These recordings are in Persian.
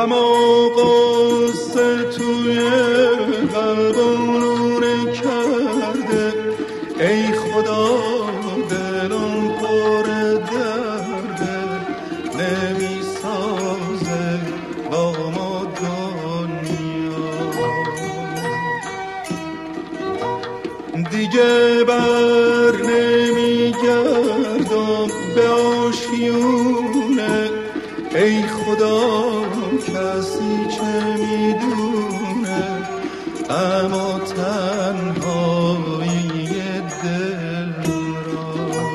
اما قصه توی قلبم کرده. ای خدا دلم پر درده، نمی سازه با ما دنیا. دیگه بر نمی گردم به آشیونه. ای خدا کسی چه میدونه اما تنهایی دل را.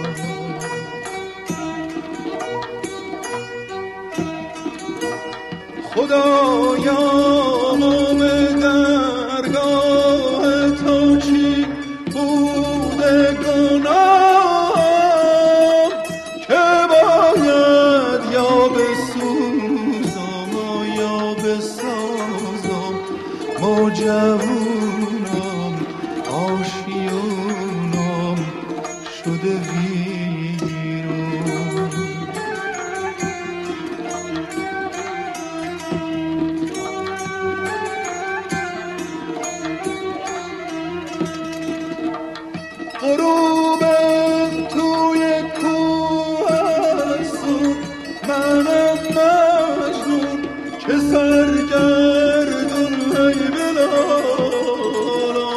خدایا نام درگاه تو چی بوده گناه که باید یا بسوزم و یا بسازم. ما جوونم آشیونم شده ویرون. غروبم توی کوه است منم مجنون که سرگردون ای بلالا.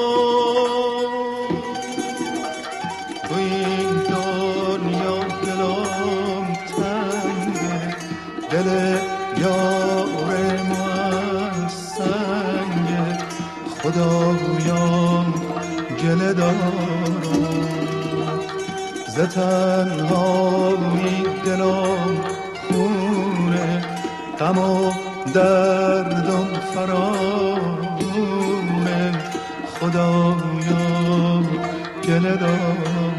تو این دنیا دلم تنگه، دل یار من سنگه. خدایا گله دارم ز تنهایی دلم خونه. غم و دردم فرامونه. خدایا گله دارم.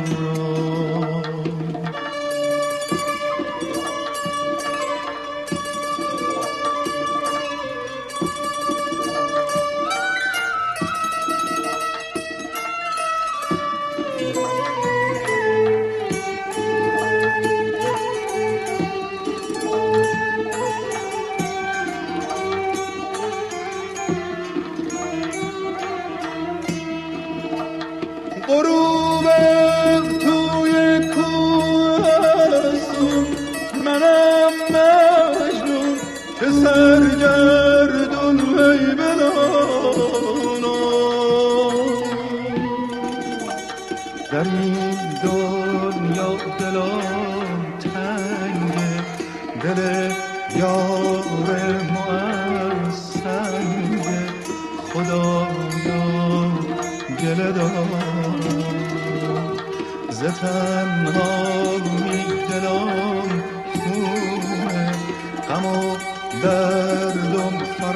غروبم توی کوه است منم مجنون که سرگردون ای بلالا. در این دنیا دلم تنگه، دل یار من سنگه. خدایا گله دارم ز تنهایی دلم خونه. غم و دردم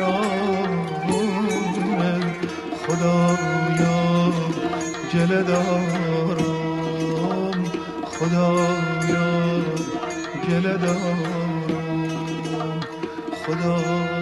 فرامونه. خدایا گله دارم. خدایا گله دارم. خدا